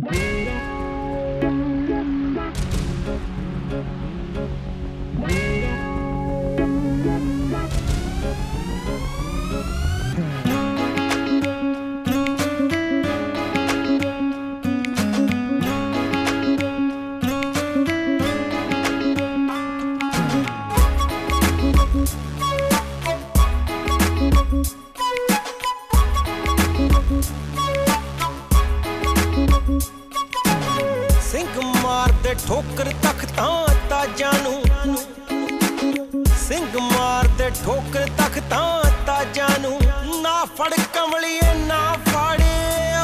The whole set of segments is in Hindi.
ठोकर तख्तां ताजां नूं, सिंह मार दे ठोकर तख्तां ताजां नूं, ना फड़ कमलिए ना फाड़े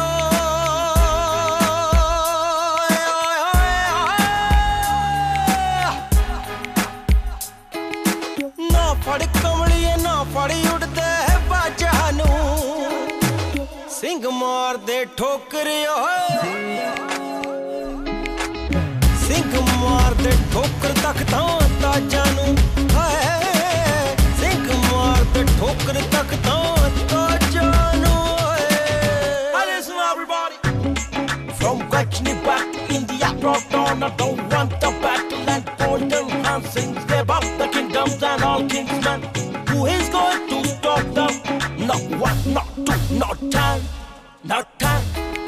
ना फड़ कमलिए ना फड़ी उड़दे बाजा नूं, सिंह मार दे ठोकर सिंह मार दे ठोकर तख्तां ताजां नूं, सिंह मार दे ठोकर तख्तां ताजां नूं। Listen everybody, from Gretchen back to India, brought on. I don't want the battle and golden hands sings about the kingdoms and all kingsmen. Who is going to stop them? Not one, not two, not 10, not 10.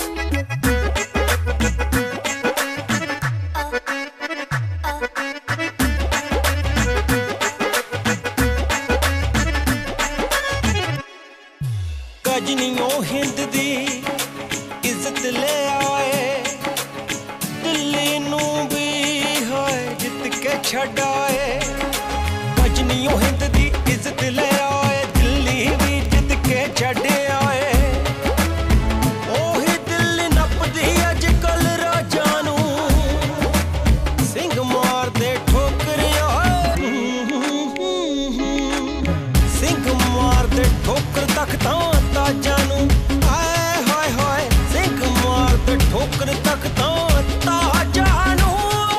गजनियों Hind दी इज्जत ले आए, दिल्ली नू भी है जित के छड़ाए। गजनियों हिंद दी इज्जत ले आए, दिल्ली भी जित के छड़े आए। ओही दिल्ली नपदी अजकल राजा नू, सिंह मार दे ठोकर सिंह मार दे ठोकर तख्तां ताजां नूं, हाय हाय हाय, सिंह मार दे ठोकर तख्तां ताजां नूं।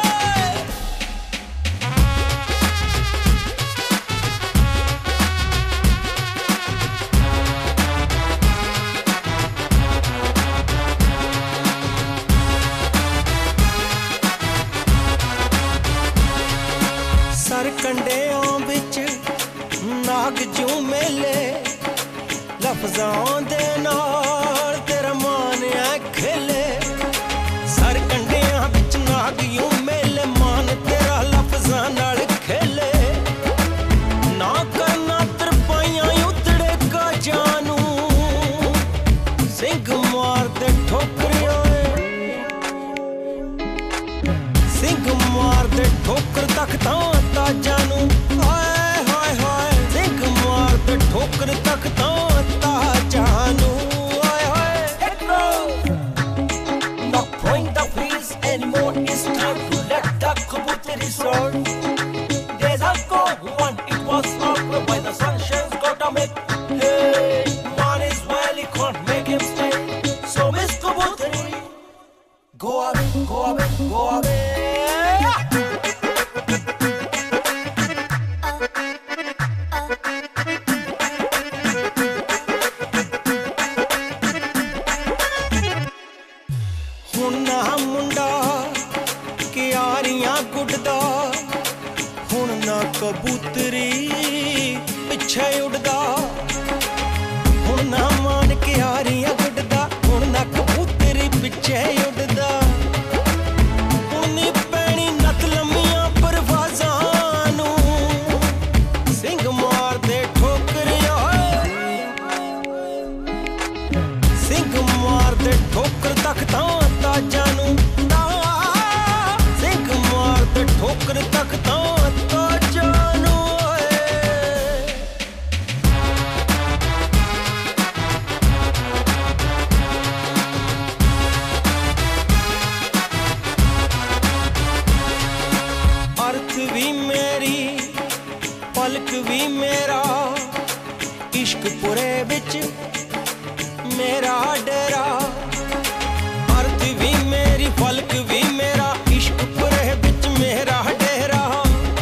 सर कंढियां बिच नाग जूं मेले, लफ्ज़ां दे नाल तेरा मान ऐ खेले। सर कंढियां बिच नाग यूं मेले, मान तेरा लफ्ज़ां नाल खेले। ना करना तरपाइयां उतड़े काजां नूं, सिंह मार दे ठोकर सिंह मार दे ठोकर तख्तां ताजां नूं, हाय हाय हाय, सिंह मार दे ठोकर तख्तां ताजां नूं, हाय हाय। Not throwing the wheels anymore, it's time to let the kabutari soar. Days are gone, one it was over, by the sun shines gotta make hay. Man is well, he can't make him stay, so Miss Kabutari, go away, go away, go away. हुण ना मुंडा क्यारियां गुड्डदा, हुण ना कबूतरी पिछे उड़दा। हुण ना मान क्यारियां गुड्डदा, हुण ना कबूतरी पिछे उड़दा। हुण नी पैनी नत लम्मियां परवाज़ां नूं, सिंह मार दे ठोकर सिंह मार दे ठोकर तख्तां ताजां नूं, सिंह मार दे ठोकर तख्तां ताजां नूं। अर्थ भी मेरी पलक भी मेरा, इश्कपुरे बिच मेरा डेरा। अर्थ भी मेरी पलक भी मेरा, इश्कपुरे बिच मेरा डेरा।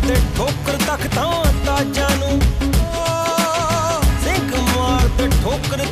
मारदे ठोकर तख्तां ताजां नूं सिंक मारदे ठोकर